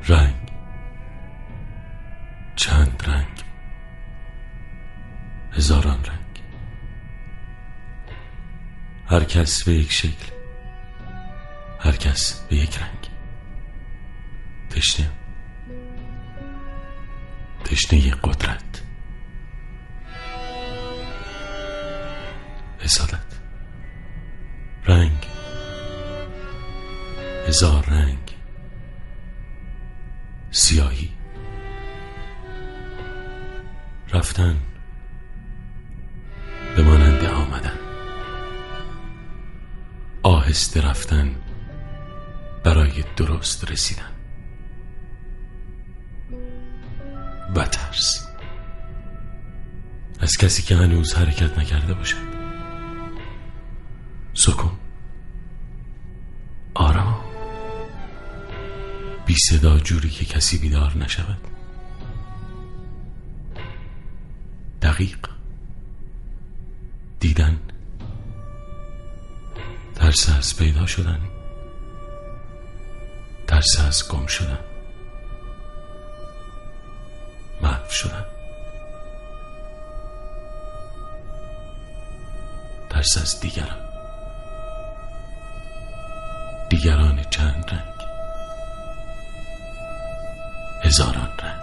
رنگ، چند رنگ، هزاران رنگ، هر کس به یک شکل، هر کس به یک رنگ. تشنه قدرت، حسادت، رنگ، هزار رنگ، سیاهی، رفتن به مانند آمدن، آهسته رفتن برای درست رسیدن، و ترس از کسی که هنوز حرکت نکرده باشد، سکون، آرام، بی صدا، جوری که کسی بیدار نشود، دقیق، دیدن، ترس از پیدا شدن، ترس از گم شدن، محو شدن، ترس از دیگران چند رنگ، هزاران رنگ.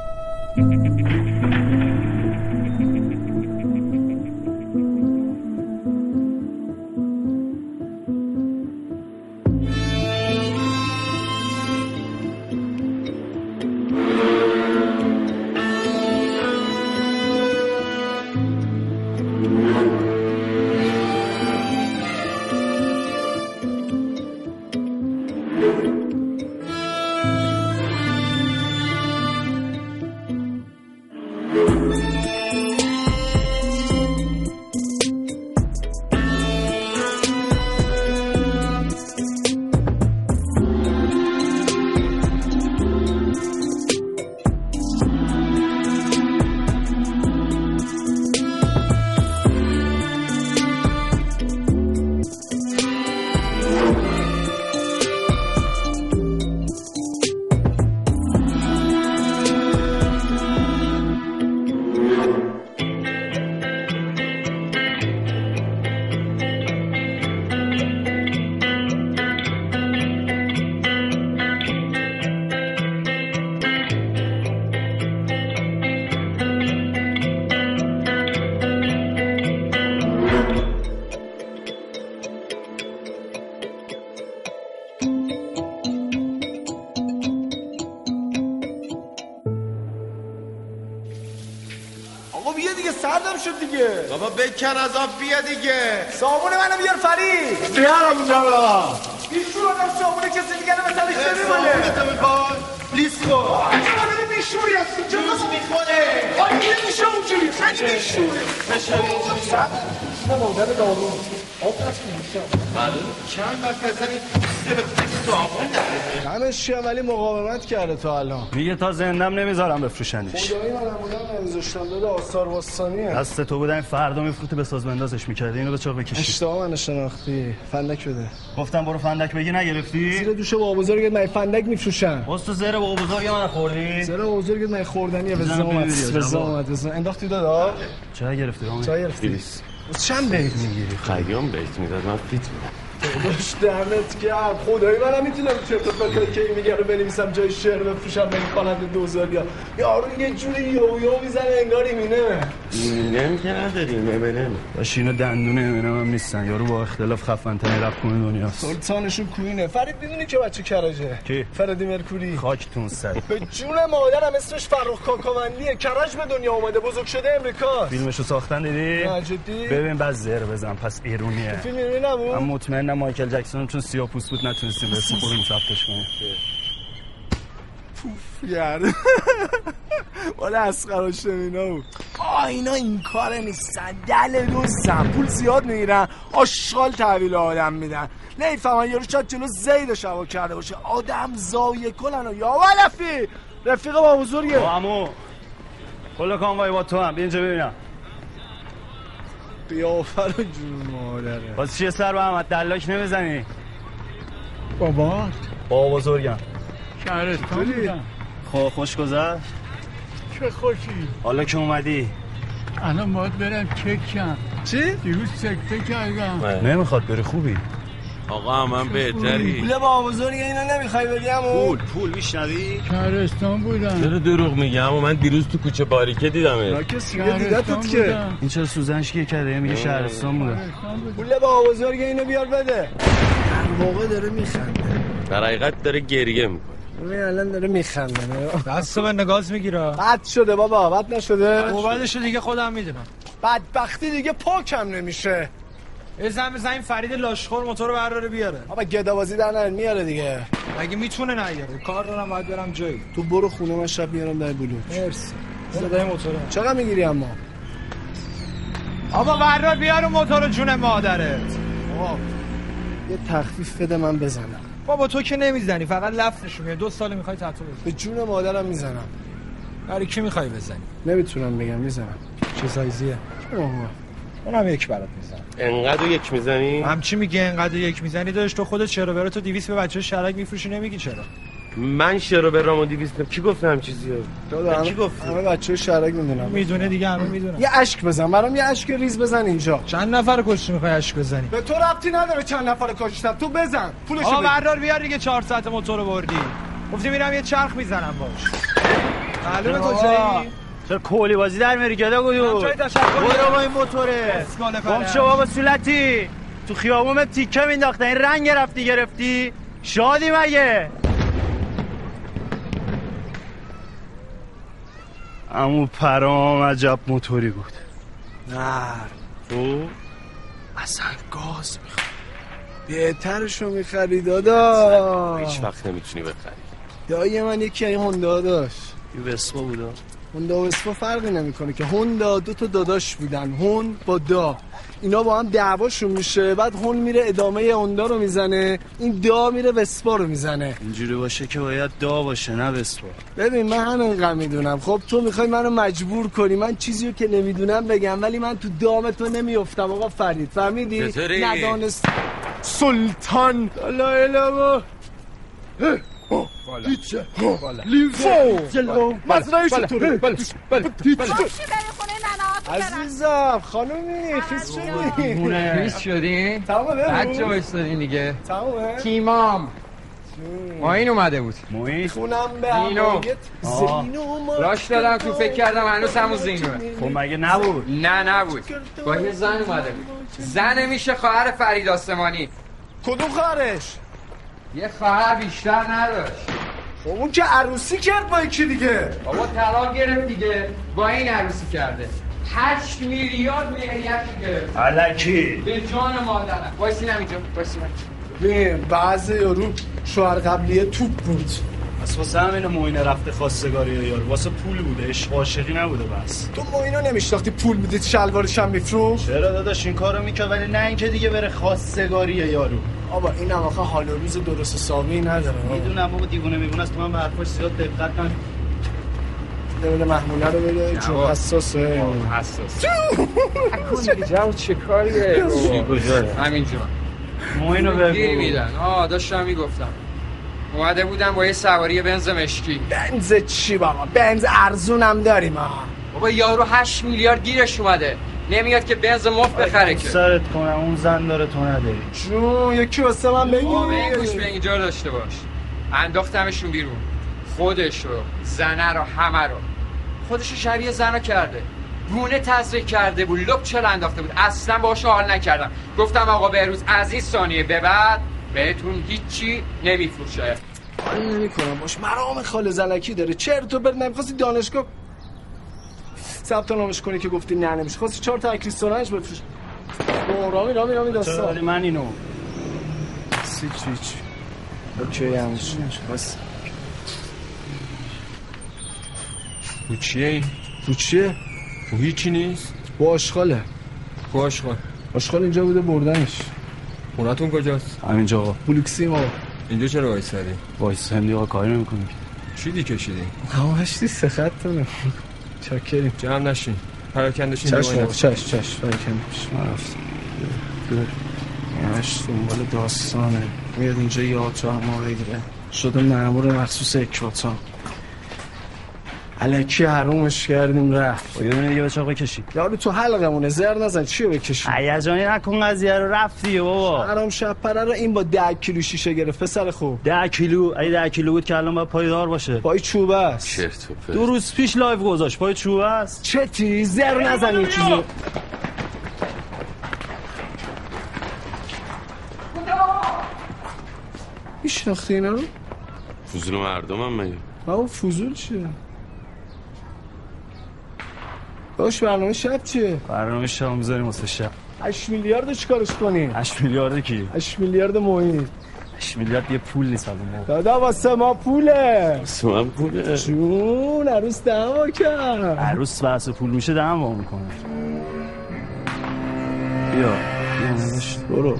بیا دیگه، سردم شد دیگه. بابا بکن از آب بیا دیگه. صابون منو بیار فرید. بیارم اونجا بابا. بیشور آدم صابون کسی دیگه رو مثلا اشتری ماله. صابونتو میخوای؟ لیسکو. آجا بیشوری هستی. چه روز میخوره. آره میشه اونجوری. خیلی بیشوره. بشوی. نه مادر دارو. آب دست میشم. معلوم چند وقت بزنی صابون داره. همش چیه ولی مقاومت کرده تا الان. میگه تا زندم نمیذارم بفروشنش. خدایی من بودم نمیذاشتم، داده آثار باستانیه. دست تو بودن فردا میفروختی به ساز بندازش میکردی، اینو به چاق بکشی. اشتباه من شناختی. فندک بده. گفتم برو فندک بگی نگرفتی؟ زیر دوش بابا بزرگت من فندک میفروشن. تو زیر بابا بزرگ من خوردی؟ زیر بابا بزرگت من خوردنیه. وزامت انداختی دادا. چای گرفتی رامي؟ چای گرفتی. چند بیت میگیری؟ خیام بیت میداد من فیت میدم. داداش دهنت گرم. خدایی منم میتونم چرت و پرت که میگه رو بنویسم جای شعر بفروشم به خواننده دوزاریا. یارو یه جوری یو میزنه انگار ایمینه که نداریم امنه. باش اینو دندونه امنه هم نیستن. یارو با اختلاف خفن ترین رپ کنه دنیاست. سلطانشون کوینه. فرید میدونی که بچه کرجه؟ کی؟ فردی مرکوری. خاکتون سر. به جون مادرم اسمش فرخ کاکاوندیه. کرج به دنیا اومده، بزرگ شده امریکا. فیلمشو ساختن دیدی؟ نه جدی؟ ببین بعد زهر بزن پس ایرونیه. فیلم ایرونی نبود؟ من مطمئنم مایکل جکسون چون سیاه‌پوست بود نتونستیم به اسم خودمون ثبتش کنیم. پوف یارو. والا اسقراش اینا بود. اینا این کار نیستن. دل دوستم پول زیاد میگیرن، آشغال تحویل آدم میدن. نمیفهمن یارو شاید جلو زید شوا کرده باشه. آدم زایه کلن و یا ولفی رفیق با بزرگه. عمو کل کانوای با تو هم بیا اینجا ببینم. قیافه رو جون مادره. واسه چیه سر به احمد دلاک نمیزنی؟ بابا بزرگم شهرستان بودم. خوش گذشت؟ چه خوشی. حالا که اومدی الان باید برم چکم. چی؟ دیروز سکته کردم. نمیخواد بری خوبی؟ آقا من بهتری. پول با بزرگ اینا نمیخوای بگم؟ پول میشنوی؟ شهرستان بودم. چرا دروغ میگم؟ اما من دیروز تو کوچه باریکه دیدمه. راکس دیگه دیدتت که. این چرا سوزنش که کرده میگه شهرستان بوده. پول با بزرگ اینو بیار بده. هر موقع داره میخنده. در حقیقت داره گریه میکنه. این الان داره میخنده. دستو به نگاز میگیره. بد شده بابا، بد نشده. بعدشو دیگه خودم میدونم. بدبختی دیگه پاکم نمیشه. بزن این فرید لاشخور موتور برداره بیاره. بابا گدابازی در نمیاره میاره دیگه. مگه میتونه نیاره؟ کار دارم باید برم جایی. تو برو خونه من شب میارم در بلوک. مرسی. صدای موتوره. چقدر میگیری اما؟ آقا بردار بیار موتور جون مادرت. آقا یه تخفیف بده من بزنم. بابا تو که نمیزنی، فقط لفظش میاد. 2 سال میخوای تتو بزنی. به جون مادرم میزنم. برای کی میخوای بزنی؟ نمیتونم بگم میزنم. چه سایزیه؟ اونم یک برات میزنم. انقدر یک میزنی؟ همچی میگه انقدر یک میزنی داشت تو خودت چرا برات تو 200 به بچه‌ها شرک میفروشی نمیگی چرا؟ من شرو به رامو 200 کی گفت هم چیزیه؟ کی گفت؟ همه بچه‌ها شرک میدونم. میدونه دیگه همه میدونن. یه اشک بزن برام، یه اشک ریز بزن اینجا. چند نفر کشتی میخوای اشک بزنی؟ به تو ربطی نداره چند نفر کشتم، تو بزن پولشو آقا بگیر. بردار بیار دیگه 4 ساعت موتور بردی. گفتی میرم یه چرخ میزنم باش. معلومه کجایی؟ چرا کولی بازی در میری گدا گدو؟ جای تشکر برو با این موتوره. گم شو بابا سولتی. تو خیابون تیکه مینداختن این رنگ گرفتی؟ شادی مگه؟ عمو پرام عجب موتوری بود. نه تو اصلا گاز میخواد. بهترشو میخری دادا. هیچ وقت نمیتونی بخری. دایی من یکی این هوندا داشت. یه وسپا بودا. هوندا و اسپا فرقی نمیکنه که هوندا 2 تا داداش بودن، هون با دا، اینا با هم دعواشون میشه، بعد هون میره ادامه هوندا رو میزنه، این دا میره وسپا رو میزنه. اینجوری باشه که باید دا باشه نه وسپا. ببین من همینقدر میدونم. خب تو میخوای منو مجبور کنی من چیزی رو که نمیدونم بگم، ولی من تو دام تو نمیافتم آقا فرید، فهمیدی؟ چطوری؟ ندانست سلطان لا اله دیچه لیفو مزرعه شطوره عزیزم خانومی خیز شدی؟ خیز شدین؟ تمامه بچه بایستادین دیگه. تمامه؟ تیمام ماین اومده بود. موین خونم به زینو. همایت زینو راش دادم تو فکر کردم هنوز همون زینوه. خب مگه نبود؟ نه نبود، با یه زن اومده بود. زن میشه خواهر فرید آسمانی. کدوم خواهرش؟ یه خواهر بیشتر نداشت. خب اون که عروسی کرد با یکی دیگه. بابا طلاق گرفت دیگه، با این عروسی کرده. 8 میلیارد مهریت گرفت. الکی به جان مادرم. وایسین همینجا، وایسین. ببین بعضی یارو شوهر قبلیه توپ بود. بس واسه همین موین رفته خواستگاری یارو واسه پول بوده، عشق عاشقی نبوده. بس تو ما اینو نمیشناختی پول میدید شلوارش هم میفروخت؟ چرا داداش این کارو میکنه، ولی نه اینکه دیگه بره خواستگاری یارو. آبا این هم آخه حال و روز درست حسابی نداره. میدونم بابا دیوونه میمونه است، تو من به حرفاش زیاد دقت نکن. بده محموله رو بده چون حساسه. حساس. جمع چه کاریه؟ همینجا. موینو بگو. گیر میدن. داشتم میگفتم. اومده بودم با یه سواری بنز مشکی. بنز چی بابا؟ بنز ارزونم داریم ها. بابا یارو 8 میلیارد گیرش اومده. نمیاد که بنز مفت بخره که. سرت کنم اون زن داره تو نداری. جون یکی واسه من بگی. گوش به اینجا داشته باش. انداختمشون بیرون. خودشو، زنه رو، همه رو. خودشو شبیه زنا کرده. گونه تزریق کرده بود، لب چل انداخته بود. اصلا باهاش حال نکردم. گفتم آقا بهروز از این ثانیه به بعد بهتون هیچی نمیفروشه. حال نمی‌کنم باش. مرام خاله زنکی داره. چرت و پرت نمی‌خواستی دانشگاه ثبت نامش کنی که گفتی نه نمیشه. خواستی 4 تا کریستالش بفروش. رامی دستا. ولی من اینو هیچ. اوکی همش. بس. چیه این؟ چیه؟ هیچی نیست. با آشغاله. آشغال اینجا بوده بردنش. خونتون کجاست؟ همینجا آقا. بلوکسی ما. اینجا چرا وایسادی؟ وایسندی آقا کاری نمی‌کنی. چی دی کشیدی؟ همش دی سه خطونه. چاکریم. جمع نشین. پراکندشین. چش پراکندش. ما رفتم. همش دنبال داستانه. میاد اینجا یاد تو ما بگیره. شده مأمور مخصوص اکباتان. الکی حرومش کردیم رفت. یه دونه دیگه بچه‌ها بکشید. یارو تو حلقمونه زر نزن. چیو بکشید؟ هیجانی نکن قضیه رو رفتی بابا. حرام شب پره رو این با 10 کیلو شیشه گرفت پسر خوب. 10 کیلو؟ اگه 10 کیلو بود که الان باید پایدار باشه. پای چوبه است. چرت و پرت. 2 روز پیش لایو گذاشت پای چوبه است. چتی زر نزن یه چیزو. میشناختی اینا رو؟ فضول مردم هم مگه؟ بابا فضول چیه؟ باش برنامه شب چیه؟ برنامه شب میذاریم واسه شب. 8 میلیارد چیکارش کنیم؟ 8 میلیارد کی؟ 8 میلیارد محیط. 8 میلیارد یه پول نیست الان. دادا واسه ما پوله. واسه من پوله. جون عروس دعوا کرد. عروس واسه پول میشه دعوا میکنه. بیا برو.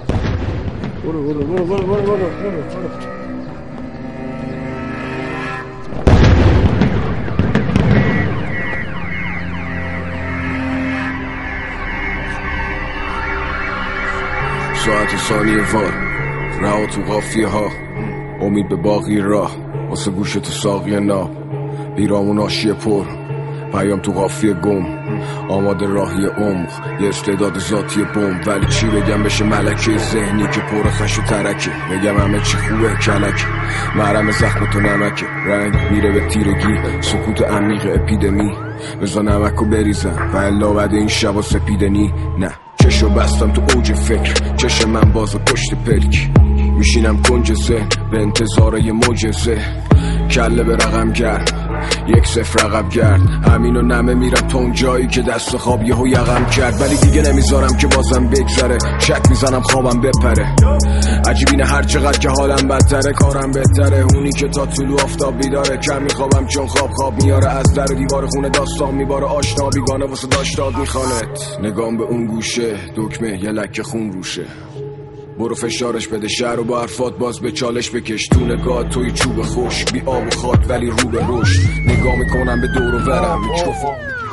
ساعت ثانیه وار رها تو قافیه ها، امید به باقی راه واسه گوش تو ساقی ناب، بیرامون آشیه پر پیام تو قافیه گم، آماده راهی عمق یه استعداد ذاتی بم. ولی چی بگم بشه ملکه ذهنی که پر خش و ترکه، بگم همه چی خوبه کلک مرم زخم تو نمکه، رنگ میره به تیرگی سکوت عمیق اپیدمی، بزا نمکو بریزم و الا بعد این شبا سپیدنی. نه چشو بستم تو اوج فکر، چشم من باز و پشت پلک، میشینم کنج ذهن به انتظار یه معجزه، کله به رقم گرد 1-0 رقم گرد، همینو نمه میرم تا اون جایی که دست خواب یهو یقم کرد، ولی دیگه نمیذارم که بازم بگذره، چک میزنم خوابم بپره، عجیب اینه هر چقدر که حالم بدتره کارم بهتره، اونی که تا طلوع آفتاب بیداره، کم میخوابم چون خواب میاره، از در دیوار خونه داستان میباره، آشنا بیگانه واسه داشتاد میخوانت، نگام به اون گوشه دکمه یه لکه خون روشه، برو فشارش بده شهر رو با حرفات باز به چالش بکش، تو نگاه توی چوب خوش بی آب و خاک ولی رو به رشد، نگاه میکنم به دور و برم میکروفون.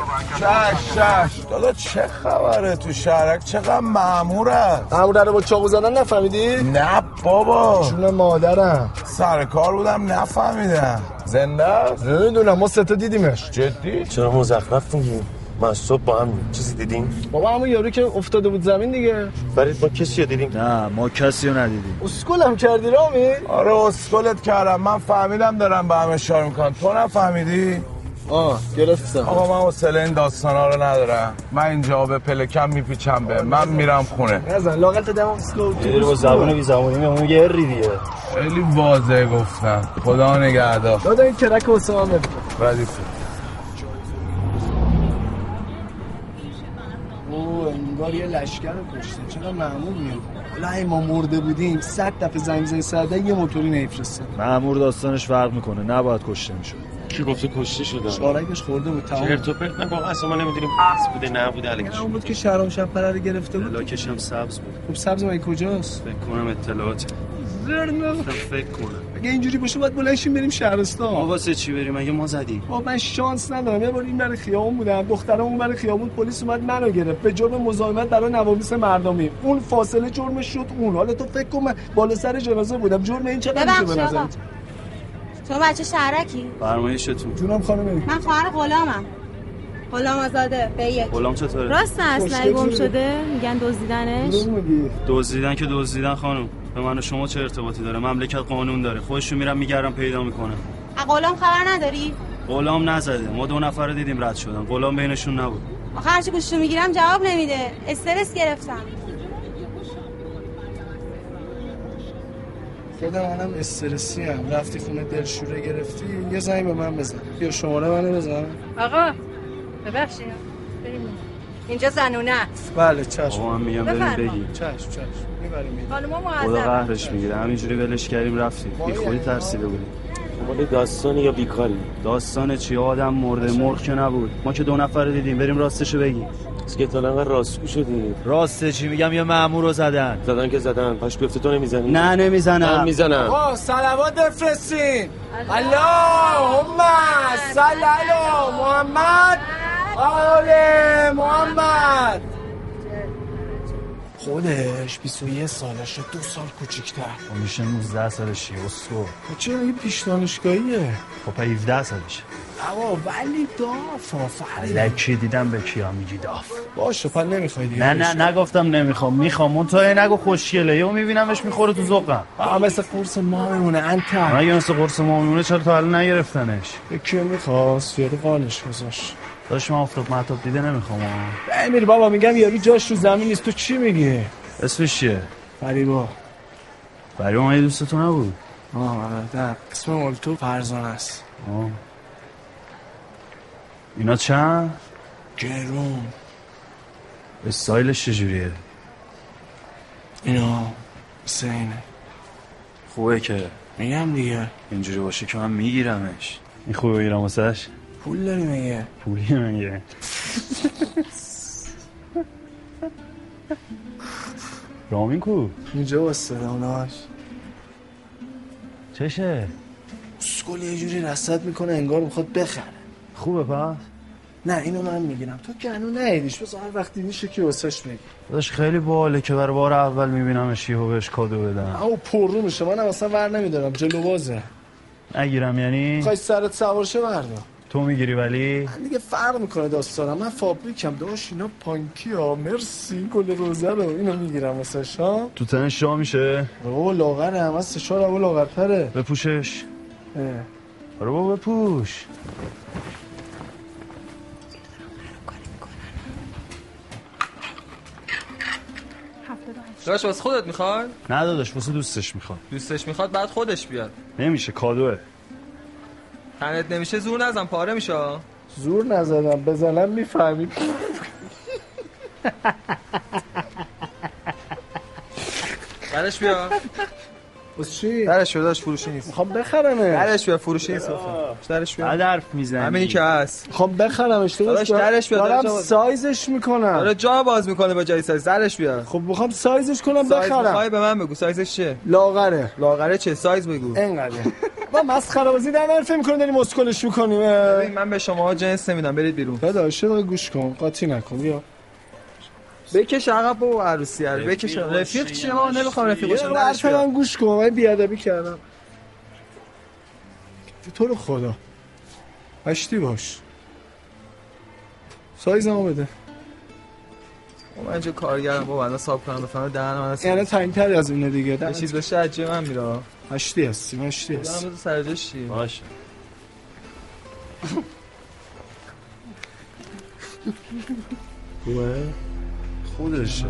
چش دادا چه خبره تو شهرک؟ چقدر مأمور هست؟ مأمور رو با چاقو زدن نفهمیدی؟ نه بابا چون مادرم سر کار بودم نفهمیدم. زنده است؟ نمیدونم ما 3 تا دیدیمش. جدی؟ چرا مزخرف میگی؟ ما صبح با هم چیزی دیدیم؟ بابا همون یارو که افتاده بود زمین دیگه. برید با کسی رو دیدیم؟ نه ما کسی رو ندیدیم. اسکلم کردی رامی؟ آره اسکلت کردم، من فهمیدم دارم به هم اشاره میکنن، تو نفهمیدی؟ گرفتم. آقا من حوصله این داستانا رو ندارم، من اینجا به پلکم میپیچم به من میرم خونه. نزن لاقل دمم اسلو تو با زبون بی زبونی میمون یه ری دیگه. خیلی واضح گفتم. خدا نگهدار. دادا این کرک واسه من بده. ردیف. انگار یه لشکر رو کشته. چرا مأمور میاد؟ والله ما مرده بودیم 100 دفعه زنگ زنگ ساده یه موتوری نمیفرسته. مأمور داستانش فرق میکنه، نباید کشته میشد. کی گفته کشته شده؟ شارکش خورده بود تمام. چرت و پرت نگو، اصلا ما نمیدونیم پس بوده نبوده الکش. اون بود که شهرام شپره رو گرفته بود. لاکش هم سبز بود. خب سبز مگه کجاست؟ فکر کنم اطلاعات. فکر کنم. اگه اینجوری باشه باید بلند شیم بریم شهرستان. ما واسه چی بریم؟ اگه ما زدیم. من شانس ندارم. یه بار این برای خیابون بودم، دخترم اون برای خیابون پلیس اومد منو گرفت به جرم مزاحمت برای نوامیس مردمی. اون فاصله جرمش شد اون. حالا تو فکر کن من بالا سر جنازه بودم، جرم این چقدر میشه به نظرت؟ تو بچه شهرکی؟ فرمایشتون. جونم خانم. من خواهر غلامم. غلام آزاده به یک. غلام چطوره؟ راست اصلا گم شده؟ میگن دزدیدنش؟ دزدیدن که دزدیدن خانم. به من و شما چه ارتباطی داره؟ مملکت قانون داره. خودشون میرن میگردن پیدا میکنن. غلام خبر نداری؟ غلام نزده. ما 2 نفر رو دیدیم رد شدن. غلام بینشون نبود. آخه هرچی گوشتو میگیرم جواب نمیده. استرس گرفتم. خودم منم استرسی ام. رفتی خونه دلشوره گرفتی یه زنگ به من بزن. بیا شماره منو بزن. آقا ببخشید بریم اینجا زنونه است. بله چشم. آقا من میگم بریم بگیم. چشم میبریم. خانوما معذب خدا قهرش میگیره. همینجوری ولش کردیم رفتیم. بی خودی ترسیده بودیم. مال داستانی یا بیکاری؟ داستان چی؟ آدم مرده مرغ که نبود. ما که 2 نفر دیدیم. بریم راستشو بگیم. اسکت الان راستگو شدی. راسته چی میگم؟ یه مأمور رو زدن که زدن. پاش بیفته تو نمیزنی؟ نه نمیزنم. من میزنم. آقا صلوات بفرستین. اللهم صل علی محمد آل محمد. خودش 21 سالشه، 2 سال کوچیک‌تر. میشه 19 سالشه اسکو. چرا میگی پیش دانشگاهیه؟ خب 17 سالشه. آقا ولی داف لکی دیدم به کیا میگی داف. باشه پس نمیخوای دیگه. نه نگفتم نمیخوام، میخوام. اون تو نگو خوشگله، یهو میبینمش میخوره تو ذوقم. مثل قرص ما میمونه انت. مگه مثل قرص ما میمونه؟ چرا تا الان نگرفتنش؟ یکی میخواست یارو قانش گذاشت. داش من افتاد محتاب دیده نمیخوام. امیر بابا میگم یارو جاش رو زمین نیست. تو چی میگی؟ اسمش چیه؟ فریبا. فریبا من دوست تو نبود؟ نه اسم مولتو فرزانه است. اینا چند؟ گرون. استایلش چجوریه؟ اینا حسینه. خوبه که میگم دیگه اینجوری باشه که من میگیرمش. این خوبه بگیرم واسش؟ پول داری میگه؟ پولی میگه. رامین کو؟ اینجا واسه اوناش چشه؟ اسکول یه جوری رصد میکنه انگار میخواد بخره. خوبه پس؟ نه اینو من میگیرم، تو که هنو نیدیش، بس هر وقتی میشه که واسش میگی. داشت خیلی باحاله که برای بار اول میبینمش یهو بهش کادو بدم. او پررو میشه، منم اصلا ور نمیدارم، جلو بازه. نگیرم یعنی؟ خواهی سرت سوار شه بردار. تو میگیری ولی؟ من دیگه فرق میکنه داستانم، من فابریکم داشت اینا پانکی ها. مرسی گل روزه رو اینو میگیرم واسش ها. تو تنش جا میشه؟ بابا لاغره، همه 3-4 رو لاغرتره. بپوشش. آره بابا بپوش. داداش واسه خودت میخوای؟ نه داداش واسه دوستش میخواد. دوستش میخواد بعد خودش بیاد. نمیشه، کادوه. تنت نمیشه زور نزن، پاره میشه. زور نزدم، بزنم میفهمی. درش بیا. بس چی؟ درش بیا، داش فروشی نیست. میخوام بخرمش. درش بیا، فروشی نیست. درش بیا. بعد حرف میزنی. همینی که هست. میخوام بخرمش. داداش درش بیا. دارم سایزش میکنم. داره جا باز میکنه با جای سایز. درش بیا. خب میخوام سایزش کنم سایز بخرم. میخوای به من بگو سایزش چیه؟ لاغره. لاغره چه سایز بگو. اینقدر. با مسخره بازی در من فکر می‌کنی داریم اسکلش می‌کنیم. من به شماها جنس نمیدم، برید بیرون. داداش رو گوش کن، قاطی نکن. بیا بکش عقب بابا عروسی رو بکش. رفیق چیه؟ ما نمیخوام رفیق باشم. درش من گوش کن، من بیادبی کردم. تو رو خدا هشتی باش، سایزمو بده. من اینجا کارگرم بابا، الان حساب کنم بفهمم دهن من است. یعنی تنگ‌تر از اینه دیگه. یه چیز بشه عجیه من میره. هشتی هستی، هشتی هستی. دارم سر جاش چی؟ باشه. خوبه؟ خودشه.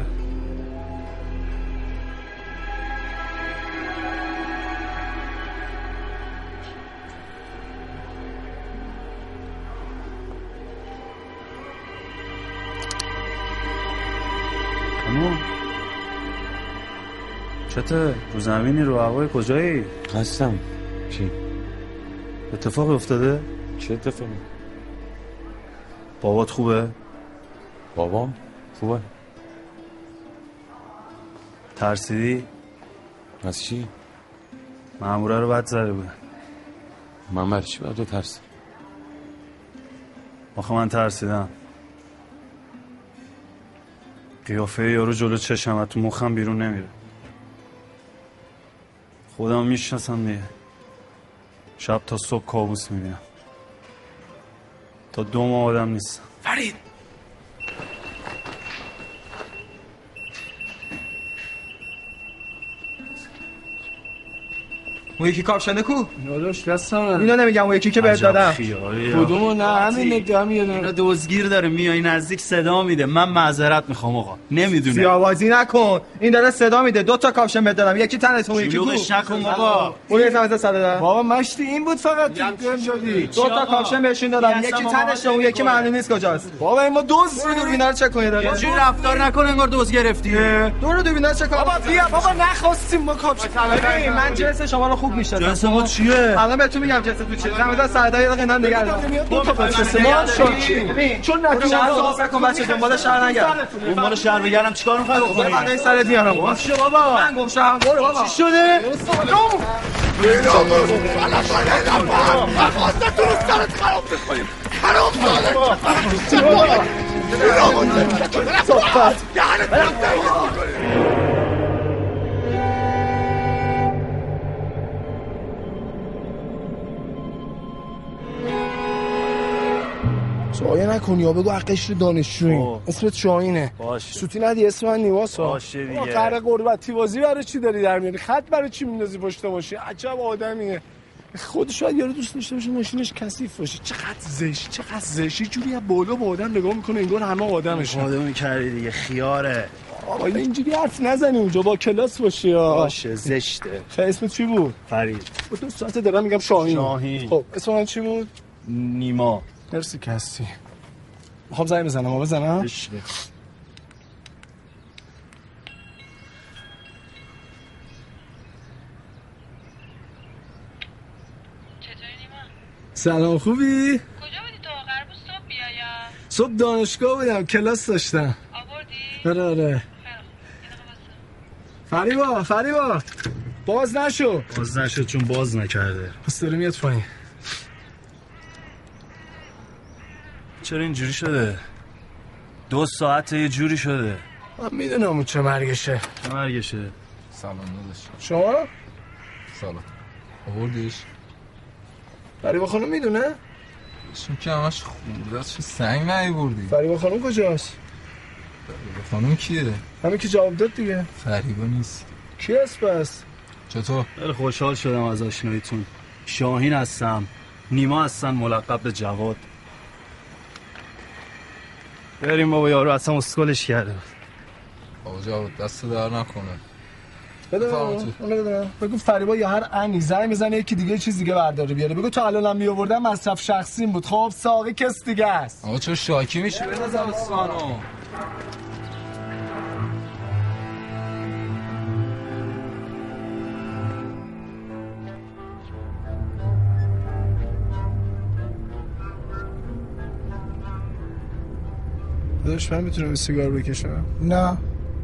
همون چته؟ رو زمینی رو هوای کجایی؟ هستم. چی؟ اتفاقی افتاده؟ چه اتفاقی؟ بابات خوبه؟ بابام خوبه. ترسیدی؟ از چی؟ ماموره رو بد زده بودن. من برای چی باید ترسم؟ آخه من ترسیدم. قیافه یارو جلو چشم تو مخم بیرون نمیره. خودم میشناسم دیگه. شب تا صبح کابوس میبینم. تا 2 ماه آدم نیستم. فرید اون یکی کاپشنه کو؟ داداش دستم اینو نمیگم، اون یکی که بهت دادم. کدومو؟ نه همین نگاه میاد. اینا دزگیر داره میای نزدیک صدا میده. من معذرت میخوام آقا، نمیدونه. سیاوازی نکن، این داره صدا میده. 2 تا کاپشن بهت دادم، یکی تنت اون یکی کو؟ شلوغش نکن بابا. اون یه سمت صدا بابا مشتی این بود فقط دیدم شدی. 2 تا کاپشن بهشون دادم، یکی تنش اون یکی معلوم نیست کجاست. بابا این ما دوست دوربینا رو چک کن. اینجوری رفتار نکن انگار دوز گرفتی. دوربینا رو چک کن. بابا بیا بابا نخواستیم ما کاپشن. من جنس شما رو خوب میشناسم. جنس ما چیه؟ الان بهتون میگم جنس تو چیه. زمیدا سعدا یه دقیقه اینا نگردم. دو تا پس ما چون نتیجه کن بچه دنبال شهر نگرد. دنبال شهر بگردم چیکار می‌خوای بکنی؟ من سرت میارم. باشه بابا. من گفتم برو بابا. چی شده؟ خواستتون رو سرت خراب بکنیم. خراب سالت. سایه نکن یا بگو قشر دانشجویی. اسمت شاهینه. باشه. سوتی ندی اسم من نیواس. باشه دیگه. قره قربتی بازی برای چی داری در میاری؟ خط برای چی میندازی پشت ماشین؟ عجب آدمیه. خود شاید یارو دوست داشته باشه ماشینش کثیف باشه. چقدر زشت جوری از بالا به آدم نگاه میکنه انگار همه آدمشه. آدمی کردی دیگه خیاره. آقا اینجوری حرف نزنی اونجا با کلاس باشی. باشه زشته. اسمت چی بود؟ فرید. با 2 ساعت دارم میگم شاهین. خب اسم من چی بود؟ نیما. مرسی که هستی. میخوام زنگ بزنم. بزنم؟ بشه. سلام خوبی؟ کجا بودی تو؟ قرار بود صبح بیایم. صبح دانشگاه بودم کلاس داشتم. آوردی؟ آره. فریبا باز نشد چون باز نکرده. پس داره میاد پایین. چرا اینجوری شده؟ 2 ساعت یه جوری شده. من میدونم اون چه مرگشه. سلام داداش. شما؟ سلام. آوردیش؟ فریبا خانم میدونه؟ شون که همش خورده است. چه سنگ نیوردی؟ فریبا خانم کجاست؟ فریبا خانم کیه؟ همین که جواب داد دیگه. فریبا نیست. کی است پس؟ چطور؟ خیلی خوشحال شدم از آشناییتون. شاهین هستم. نیما هستن ملقب به جواد. بریم بابا یارو اصلا اسکلش کرده. آقا جواد دست در نکنه. بده. بگو فریبا یا هر انی زنگ میزنه یکی دیگه چیز دیگه برداره بیاره. بگو تا الانم میآوردم مصرف شخصیم بود. خب ساقی کس دیگه است. آقا چرا شاکی میشه؟ بده زبستانو. داداش من میتونم سیگار بکشم؟ نه.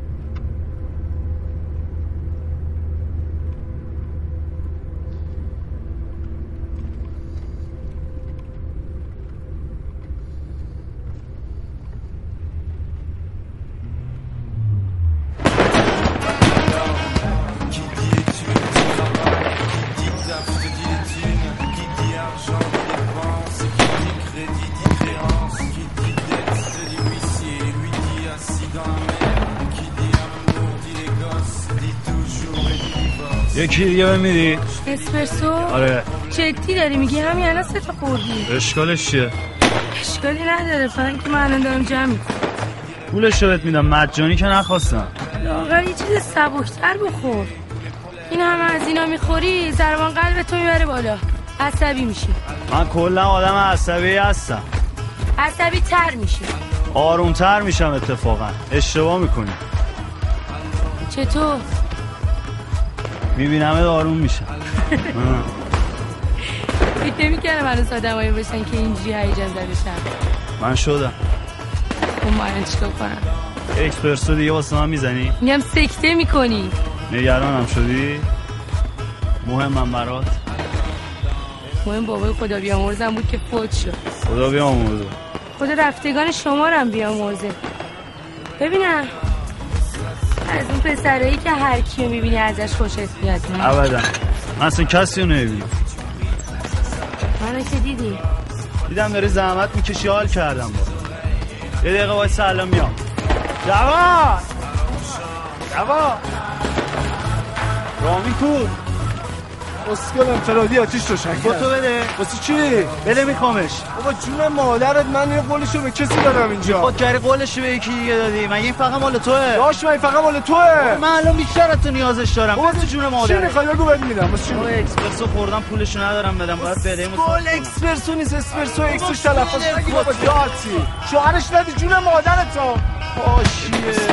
یکی دیگه بمیری؟ اسپرسو؟ آره. جدی داری میگی؟ همین الان 3 تا خوردی. اشکالش چیه؟ اشکالی نداره فقط که من الان دارم جمع میکنم. پولش رو بهت میدم مجانی که نخواستم. لااقل یه چیز سبکتر بخور. این همه از اینا میخوری ضربان قلب تو میبره بالا. عصبی میشی. من کلا آدم عصبی هستم. عصبی تر میشی. آرومتر میشم اتفاقا. اشتباه میکنی. چطور؟ میبینم آروم میشم. فکر نمی‌کردم هنوز آدمایی باشن که اینجوری هیجان زده شن. من شدم. خب من چیکار کنم؟ اکسپرسو دیگه واسه من میزنی؟ میگم سکته میکنی. نگرانم شدی؟ مهمم برات؟ مهم بابای خدا بیامرزم بود که فوت شد. خدا بیامرزه. خدا رفتگان شما رو هم بیامرزه. ببینم از اون پسرایی که هر کیو میبینی ازش خوشت میاد. ابدا. من اصلا کسی رو نمیبینم. منو که دیدم داری زحمت میکشی حال کردم با. یه دقیقه وای سلام میام. جواد رامی کو اسکل انفرادی آتیش روشن کرد. تو بده. واسه چی؟ بده میخوامش. بابا جون مادرت من یه قولشو به کسی دادم اینجا. خود کاری قولشو به یکی دیگه دادی. من این فقط مال توئه. داش من فقط مال توئه. من الان بیشتر از تو نیازش دارم. واسه جون مادرت. چی میخوای بگو بهت میدم. واسه چی؟ اکسپرسو خوردم پولشو ندارم بدم. باید بدیم. گل اکسپرسو نیست اسپرسو اکسش تلفظ نگی بابا داتی. شوهرش ندی جون مادرت تو. آشیه.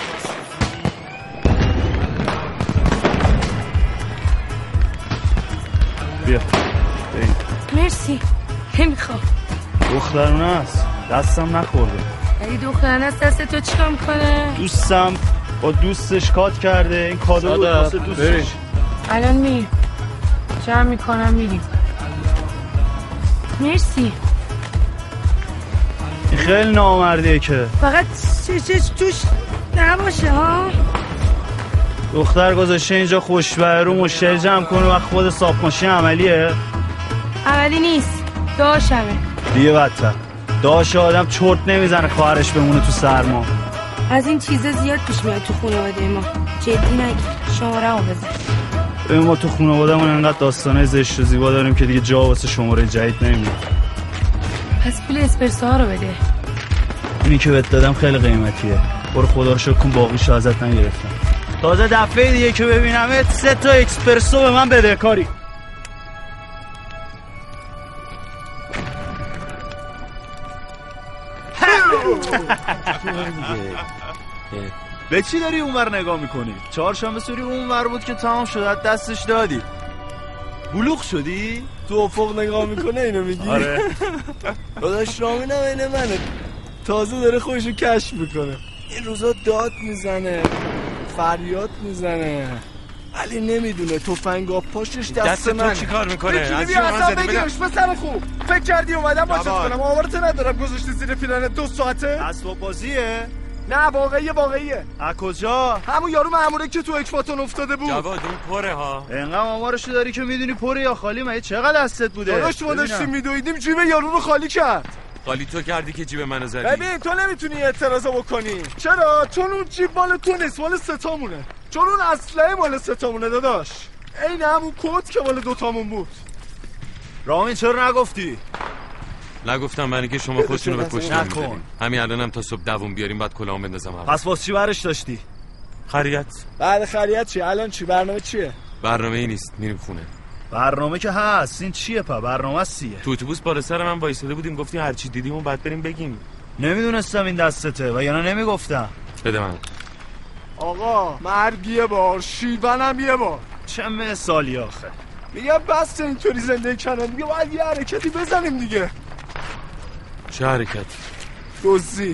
بیا. مرسی. نمیخوام. دخترونه است. دستم نخورده. اگه دخترونه است دست تو چیکار میکنه؟ دوستم با دوستش کات کرده. این کادو بود واسه دوستش. الان می جمع میکنم میریم. مرسی. این خیلی نامردیه که فقط توش نباشه ها. دختر گذاشته اینجا خوشبه رو مشتری جمع کنه و خود صاف ماشین عملیه؟ عملی نیست، داشمه. دیگه بدتر داش آدم چرت نمیزنه خواهرش بمونه تو سرما. از این چیزا زیاد پیش میاد تو خانواده ما. جدی نگیر، شماره‌مو بزن. ببین ما تو خانواده‌مون انقدر داستانای زشت و زیبا داریم که دیگه جا واسه شماره جدید نمیاد. پس پول اسپرسو ها رو بده. اینی که بهت دادم خیلی قیمتیه. برو خدا رو شکر کن باقیشو ازت نگرفتم. تازه دفعه دیگه که ببینمت 3 تا اسپرسو به من بده کاری. به چی داری اونور نگاه میکنی؟ چهارشنبه سوری اونور بود که تمام شد از دستش دادی. بلوغ شدی؟ تو افق نگاه میکنه اینو میگی؟ آره. داداش رامین هم اینه منه، تازه داره خودشو کشف میکنه. این روزا داد میزنه، فریاد میزنه، ولی نمیدونه تفنگا پاشش دست منه. تو چی کار میکنه؟ از بیا اصلا بگیرش پسر خوب. فکر کردی اومدم با چیز کنم؟ آوارت ندارم گذاشتی زیر پیرانه 2 ساعته؟ اسباب بازیه؟ نه واقعیه. از کجا؟ همون یارو ماموره که تو اکباتون افتاده بود. جواد اون پره ها. اینقدر آمارشو داری که میدونی پره یا خالی؟ مگه چقدر دستت بوده؟ داداش ما داشتیم میدویدیم جیب یارو رو خالی کرد. خالی تو کردی که جیب منو زدی. ببین تو نمیتونی اعتراضا بکنی. چرا؟ چون اون جیب مال تو نیست، مال 3 تامونه. چون اون اسلحه مال 3 تامونه داداش. عین همون کت که مال 2 تامون بود. رامین چرا نگفتی؟ نگفتم برای که شما خودتون رو به کشتن می‌برین. همین الانم تا صبح دووم بیاریم بعد کلام بندازم. پس واسه چی برش داشتی؟ خریت. بعد خریت چی؟ الان چی؟ برنامه چیه؟ برنامه‌ای نیست، میریم خونه. برنامه که هست، این چیه برنامه چیه؟ تو اتوبوس بالا سر من وایساده بودیم گفتی هر چی دیدیم اون بعد بریم بگیم. نمیدونستم این دستته و یعنی نمیگفتم. بده من. آقا مرگ یه بار، شیونم یه بار. چه مثالی آخه؟ میگم بس اینطوری زندگی کنن دیگه، باید یه حرکتی بزنیم دیگه. چه حرکت؟ دوزی.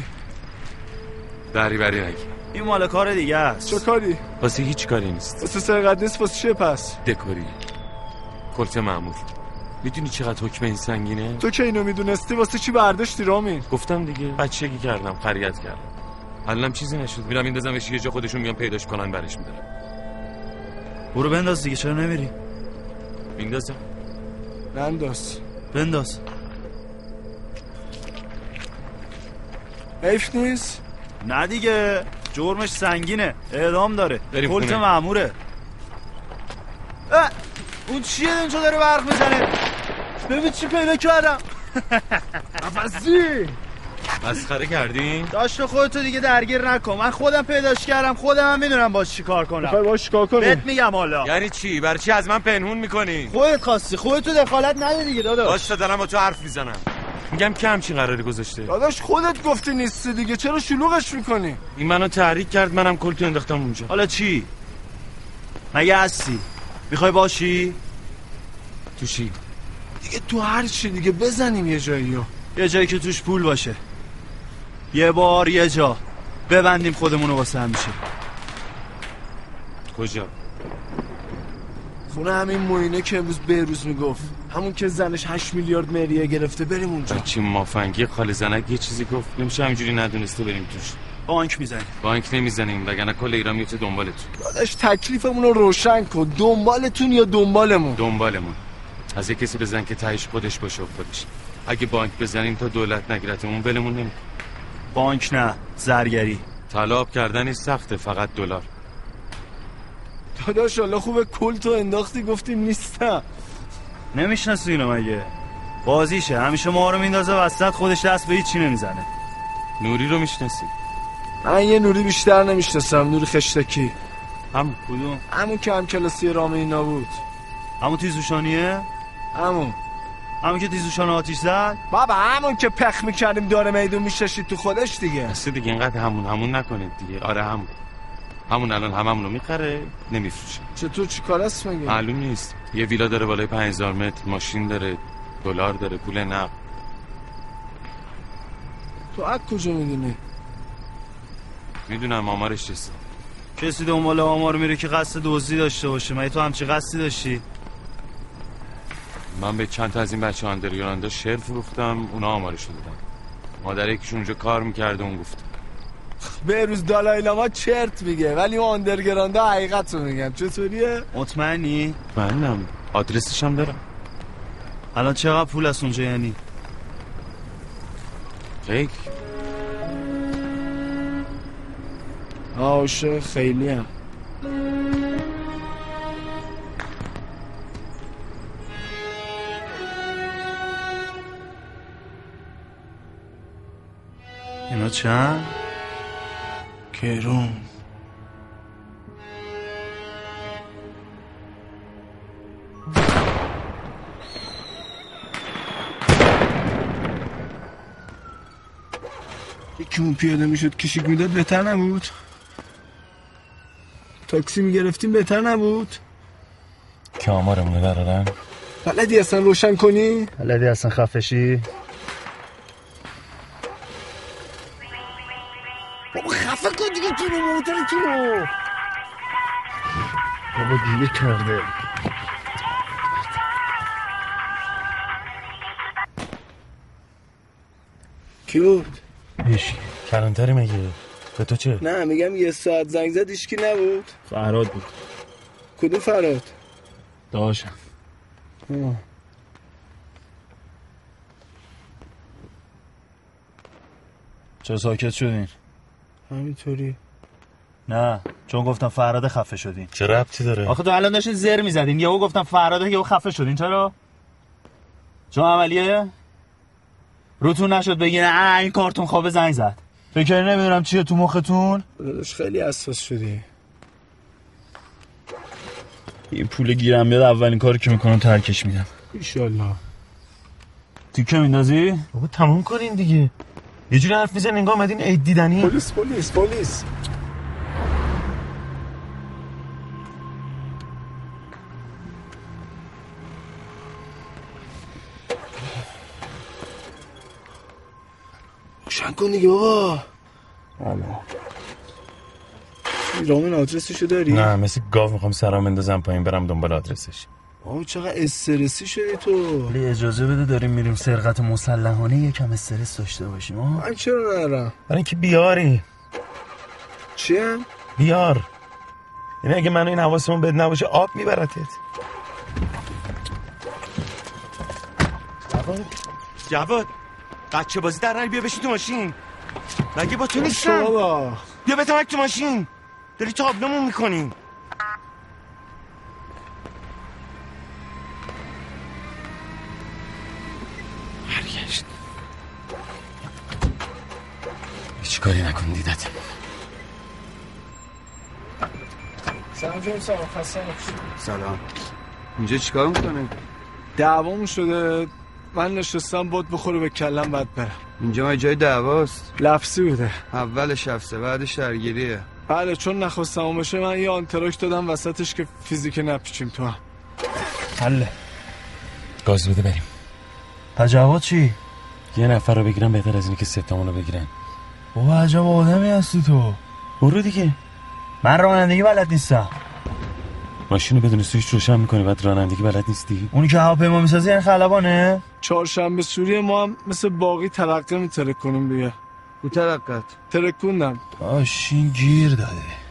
دری بری نگی. این مال کار دیگه است. چه کاری؟ واسه هیچ کاری نیست. واسه سرقت نیست، واسه چیه پس؟ دکوری. کلت مأمور. میدونی چقدر حکم این سنگینه؟ تو که اینو میدونستی واسه چی برداشتی رامین؟ گفتم دیگه بچگی کردم، خریت کردم. الانم چیزی نشد. میرم میندازمش یه جا خودشون میان پیداش کنن برش میدارم. برو بنداز دیگه، چرا نمیری؟ میندازم. ننداز. بنداز. حیف نیست؟ نه دیگه، جرمش سنگینه، اعدام داره. کلت مأموره. اون چیه اینجا داره برق میزنه؟ ببین چی پیدا کردم. عوضی مسخره کردین؟ داشت خودتو دیگه درگیر نکن، من خودم پیداش کردم، خودم هم میدونم باش چی کار کنم. میخوای باش چیکار کنی؟ بهت میگم حالا. یعنی چی؟ برای چی از من پنهون میکنی؟ خودت خواستی، خودتو دخالت نده دیگه داداش. باش دارم با تو حرف میزنم. میگم که همچین قراری گذاشته. داداش خودت گفتی نیستی دیگه، چرا شلوغش میکنی؟ این منو تحریک کرد، منم کلتو انداختم اونجا. حالا چی؟ مگه هستی؟ میخوای باشی؟ تو چی؟ دیگه تو هر چی دیگه بزنیم یه جاییو. یه جایی که توش پول باشه. یه بار یه جا ببندیم خودمونو واسه همیشه. کجا؟ خونه همین موینه که امروز بهروز میگفت، همون که زنش 8 میلیارد مهریه گرفته. بریم اونجا. چی مافنگی خاله زنک یه چیزی گفت، نمیشه همینجوری ندونسته بریم توش. بانک میزنیم. بانک نمیزنیم وگرنه کل ایران میفته دنبالتون. داداش تکلیفمون رو روشن کن، دنبالتون یا دنبالمون؟ دنبالمون. از یه کسی بزن که تهش خودش باشه و خودش. اگه بانک بزنیم تا دولت نگیرتمون ولمون نمیکنه. بانک نه، زرگری. طلب کردنی سخته، فقط دلار. داداش حالا خوبه کلتو انداختی گفتیم نیستم. نمیشناسی اینو مگه؟ بازیشه، همیشه ما رو میندازه وسط، خودش دست به هیچی نمیزنه. نوری رو میشناسی؟ من یه نوری بیشتر نمیشناسم. نوری خشتکی. همون کدوم؟ همون که هم کلاسی رامینا بود. همون تیزوشانیه؟ همون که تیزوشان آتیش زد؟ بابا همون که پخ میکردیم داره میدون میششید تو خودش دیگه. اصلا دیگه اینقدر همون نکنید دیگه. آره همون الان هممونو میخره نمیفروشه. چطور چی کار است مگه؟ معلوم نیست. یه ویلا داره بالای 5000 متر، ماشین داره، دلار داره، پول نقد. تو از کجا میدونی؟ میدونم آمارش چیست. کسی دنبال آمار میره که قصد دزدی داشته باشه. مگه تو همچی قصدی داشتی؟ من به چند تا از این بچه آندریاندا شعر فروختم، اونا آمارشو دادن. مادر یکیشون اونجا کار میکرده اون گفت. به روز دالای لاما چرت میگه ولی اون آندرگراند ها حقیقت رو میگن. چطوریه؟ مطمئنی؟ مطمئنم. آدرسش هم دارم. الان چقدر پول از اونجا یعنی؟ خیلی آوشه خیلی هم اینا چند؟ کرون یکی اون پیاده میشد کشیک میداد بهتر نبود؟ تاکسی میگرفتیم بهتر نبود؟ که آمارمونه درارن؟ بلدی اصلا روشن کنی؟ بلدی اصلا خفشی؟ بابا خفه کن دیگه تو رو موتر تو رو بابا گیره کرده. کی بود؟ هیچ کلانتری مگه؟ به تو چه؟ نه میگم یه ساعت زنگ زد هیچکی نبود. فرهاد بود. کدوم فرهاد؟ داشتم. چرا ساکت شدین؟ همینطوری. نه چون گفتم فرهاد خفه شدین. چه ربطی داره؟ آخه تو الان داشتین زر میزدین یهو گفتم فرهاد یهو خفه شدین. چرا؟ چون عملیه؟ روتون نشد بگین این کارتون خوابه زنگ زد. فکر نمیدونم چیه تو مختون؟ داداش خیلی حساس شدی. این پول گیرم بیاد اولین کاری که میکنم ترکش میدم. ایشالله. تیکه میندازی؟ بابا تموم کنین دیگه. یه جوری حرف میزنین انگار اومدین عید دیدنی. پلیس. روشن کن دیگه بابا. رامین آدرسشو داری؟ نه مثل گاو میخوام سرام اندازم پایین برم دنبال آدرسش. آه چقدر استرسی شدی تو. ولی اجازه بده داریم میریم سرقت مسلحانه یکم استرس داشته باشیم. من چرا نرم؟ برای اینکه بیاری. چیه؟ بیار. یعنی اگه من این حواسمون بد نباشه آب میبرتت. جواد بچه بازی در نری بیا بشی تو ماشین. مگه با تو نیستم؟ بیا بتمک تو ماشین. داری تابلومون میکنی. برگشت. هیچ کاری نکن دیدت. سلام جون سلام خسته نباشی. سلام. اینجا چیکار میکنه؟ دعوامون شده من نشستم باد بخوره به کلم بعد برم. اینجا ما جای دعواست؟ لفظی بوده. اولش لفظه بعدش درگیریه. بله چون نخواستم بشه من یه آنتراک دادم وسطش که فیزیک نپیچیم تو هم. حله. گاز بده بریم. تجاوز چی؟ یه نفر رو بگیرن بهتر از اینی که ستامون رو بگیرن. بابا عجب آدمی هستی تو. برو دیگه. من رانندگی بلد نیستم. ماشین رو بدون سویچ روشن میکنی بعد رانندگی بلد نیستی؟ اونی که هواپیما میسازه این خلبانه؟ چهارشنبه سوریه ما هم مثل باقی ترقه میترکونیم دیگه. او ترقت؟ ترکوندم. آشین گیر داده.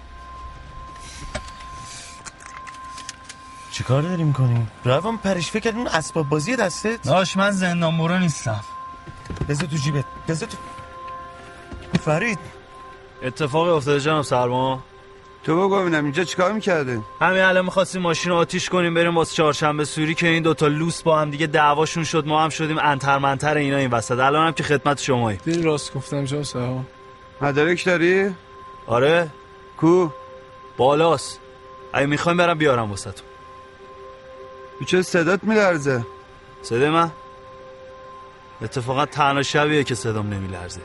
چی کار داری میکنی؟ روان پریش فکر کردیم اسباب بازی دستت؟ داش من زندان برو نیستم. بذار تو جیبت. بذار تو فرید اتفاقی افتاده جناب سرما. تو بگو ببینم اینجا چیکار میکردین؟ همین الان می‌خواستیم ماشین رو آتیش کنیم بریم واسه چهارشنبه سوری که این دوتا لوس با هم دیگه دعواشون شد ما هم شدیم انترمنتر اینا این وسط. الان هم که خدمت شمایی. دیدی راست گفتم جناب سرما. مدارک داری؟ آره. کو؟ بالاست. اگه میخوایم برم بیارم واسهتون. چه صدات میلرزه؟ صدای من؟ اتفاقا تنها شبیه که صدام نمیلرزه.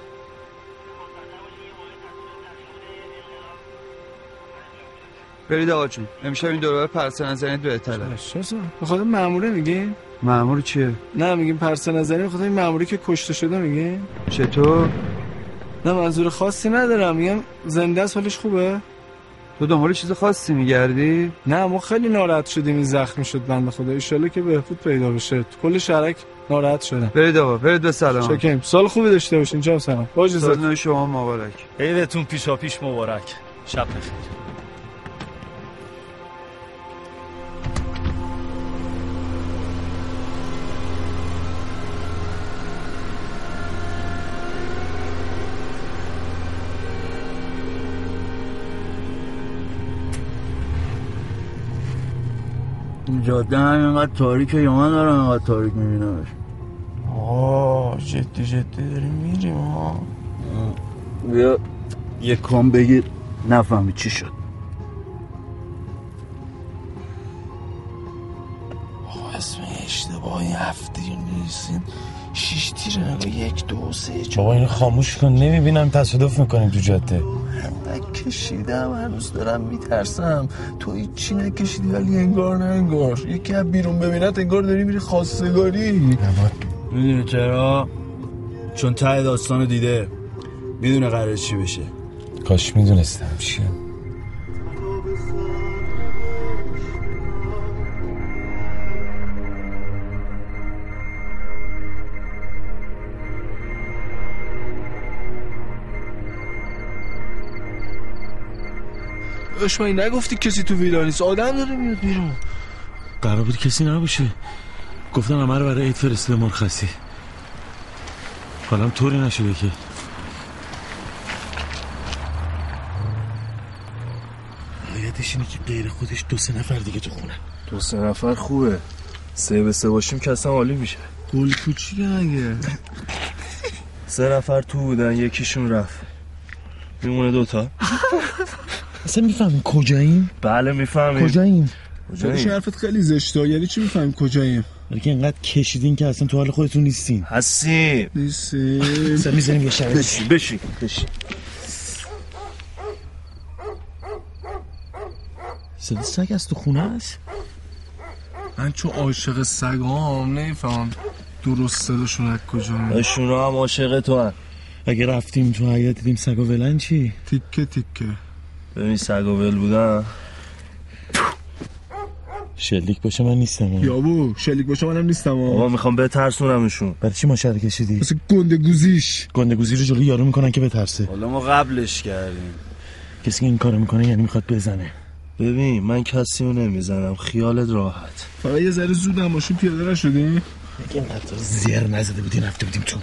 برید آقا جون امشب این دوره پرسه نزنید بهتره. بخاطر ماموره میگی؟ مامور چیه؟ نه میگیم پرسه نزنید بخاطر این ماموری که کشته شده میگی؟ چطور؟ نه منظور خاصی ندارم میگم زنده است حالش خوبه؟ تو دنبال چیز خاصی میگردی؟ نه ما خیلی ناراحت شدیم این زخمی شد بنده خدا. ان شاءالله که بهبود پیدا بشه. تو کل شهرک ناراحت شدن. برید آقا، برید به سلام. شکریم. سال خوبی داشته باشین. جان سلام. با اجازه. سال شما مبارک. عیدتون پیشاپیش مبارک. شب بخیر. جاده همینقدر تاریکه یا من دارم اینقدر تاریک میبینمش؟ جدی داریم میریم ها. بیا یه کام بگیر نفهمی چی شد. اسم اشتباهی هفته نیستین 6 تیره نگاه 1 2 3 بابا اینو خاموش کن نمیبینم تصادف میکنیم تو جاده. کشیدم هنوز دارم میترسم. تو هیچی نکشیدی ولی انگار نه انگار یکی از بیرون ببینت انگار داری میری خواستگاری. میدونی چرا؟ چون ته داستانو دیده میدونه قراره چی بشه. کاش میدونستم چیه. اشمایی نگفتی کسی تو ویلا نیست؟ آدم داره میاد بیرون. قرار بود کسی نباشه. گفتم همه رو برای عید فرستاده مرخصی. حالا طوری نشده که یادش اینه که غیر خودش 2-3 نفر دیگه تو خونه. 2-3 نفر خوبه. 3 به 3 باشیم که اصلا عالی میشه. گل کوچیکه اگه 3 نفر تو بودن یکیشون رفت میمونه 2 تا. اصلا میفهمیم کجاییم؟ بله میفهمیم. کجاییم؟ این حرفت خیلی زشته. یعنی چی میفهمیم کجاییم؟ ولی که اینقدر کشیدین که اصلا تو حال خودتون نیستین. هستیم. اصلا میزنیم یه شهر. بشین. صدا سگ از تو خونه است؟ من چون عاشق سگام نمیفهم درست صداشون از کجا میاد. اشونا هم عاشق تو هن. اگه رفتیم تو حیاط دیدیم سگا ولن چی؟ تیکه ببین سگا ول بودن شلیک باشه من نیستم. یابو شلیک باشه منم نیستم. بابا میخوام بترسونمشون. برای چی ماشره کشیدی؟ واسه گندگوزی رو جلوی یارو میکنن که بترسه. حالا ما قبلش کردیم. کسی که این کارو میکنه یعنی میخواد بزنه. ببین من کسی رو نمیزنم خیالت راحت. فقط یه ذره زود هم ماشین پیاده نشدیم. میگم حتی زیر نزده بودیم رفته بودیم تو.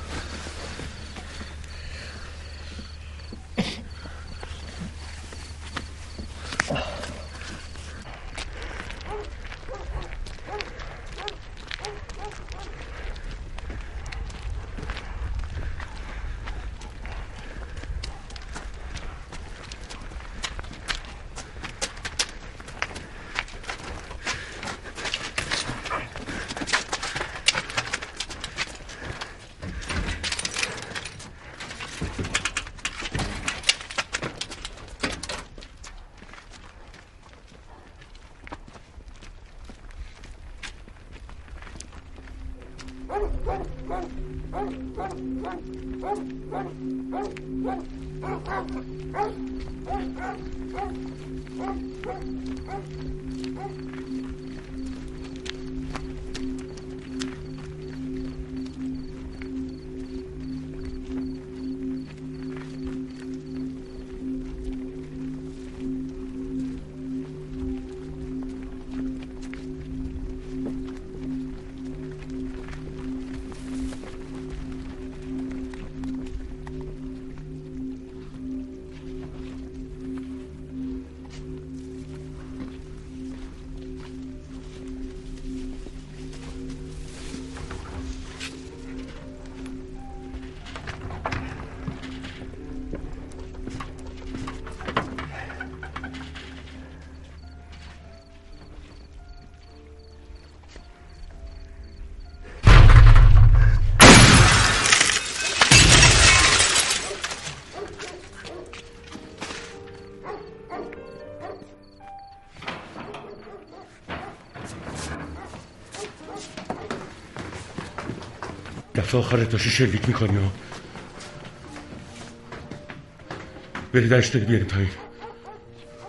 دفعه آخرت داشتی شلیک میکنی ها. بری درش داری بیاریم تا این.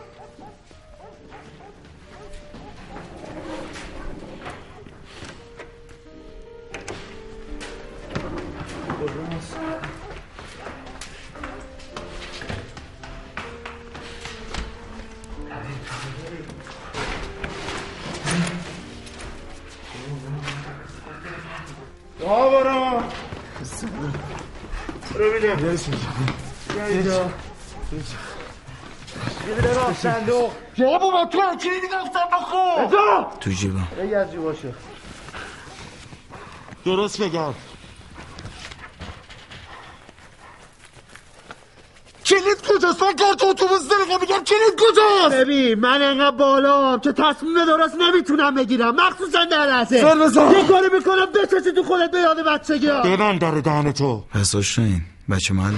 برو بینم اینجا بده راه صندوق بابا تو چی گفتم بخور تو جیبم بگی از جیباشو درست بگم کلید کجاست؟ من کارت اتوبوس دارم میگم کلید کجاست؟ ببین من انقدر بالام که تصمیم درست نمیتونم بگیرم مخصوصا در لحظه سر بزن یه کاری میکنم بچسی تو خودت به یاد بچگی ها ببند در دهن تو پس این بچه محله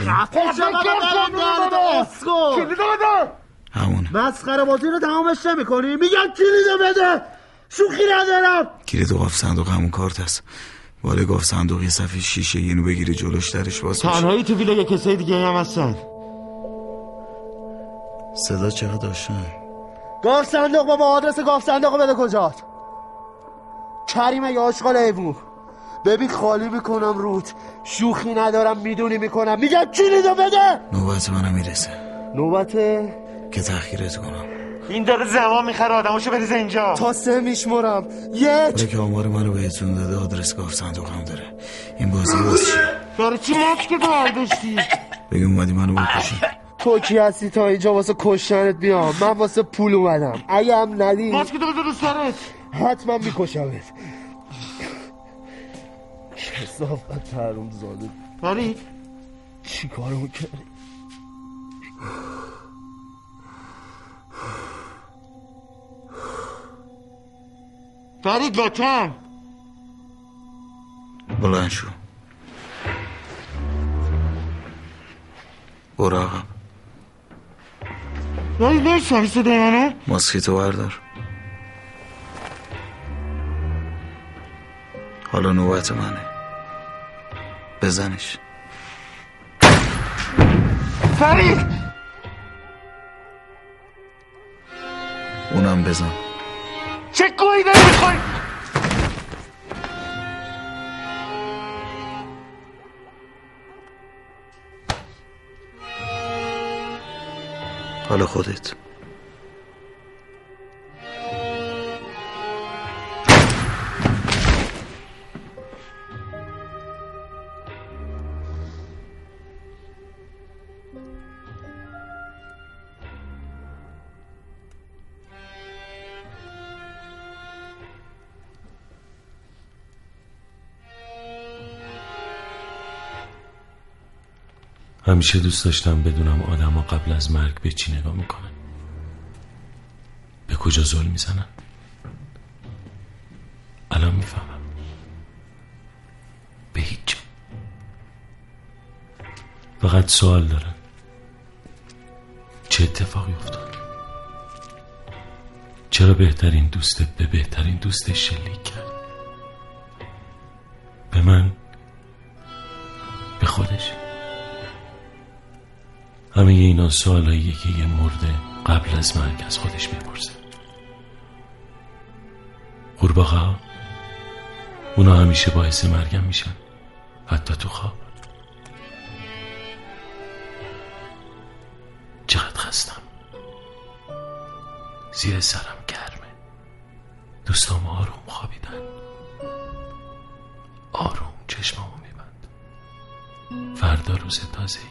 کلیدو بده همونه مسخره بازی رو تمامش نمی کنی میگم کلیدو بده شوخی ندارم کلید قاف صندوق همون کارت هست بالای قاف صندوق یه صفحه شیشه اینو بگیری جلوش درش باز میشه تنهایی تو ویلا یه کسای دیگه هم هستن صدا چقدر داشتن گاف صندوق بابا آدرس گاف صندوق بده کجاست کریمه یا آشغال ایوون ببین خالی میکنم روت شوخی ندارم میدونی میکنم میگم کلیدو بده نوبت منم میرسه نوبته که تأخیرت کنم این داره زمان میخره آدماشو بریزه اینجا تا 3 میشمرم 1 برای که آمار منو بهتون داده آدرس گاف صندوق هم داره این بازی باز چیه داره چی مفت که برداشتی بگم اومدی منو بکشی تو کی هستی تا اینجا واسه کشتنت بیام من واسه پول اومدم اگه هم ندی ماسک تو بذار رو سرت حتما میکشمت کثافت تحروم زاده فرید چی کارمون کردی فرید لطفاً بلند شو برو آقا فرید نشتمی صدای منو ماسکی تو بردار حالا نوبت منه بزنش فرید اونم بزن چه گویی داری میخوری حالا خودت همیشه دوست داشتم بدونم آدم ها قبل از مرگ به چی نگاه میکنن به کجا زل میزنن الان میفهمم به هیچ فقط سوال دارن چه اتفاقی افتاد چرا بهترین دوستت به بهترین دوستش شلیک کرد به من به خودش همه اینا سوالاییه که یه مرده قبل از مرگ از خودش میپرسه قورباغه ها اونا همیشه باعث مرگم میشن حتی تو خواب چقدر خستم زیر سرم گرمه دوستام آروم خوابیدن آروم چشمامو میبند فردا روز تازه‌ایه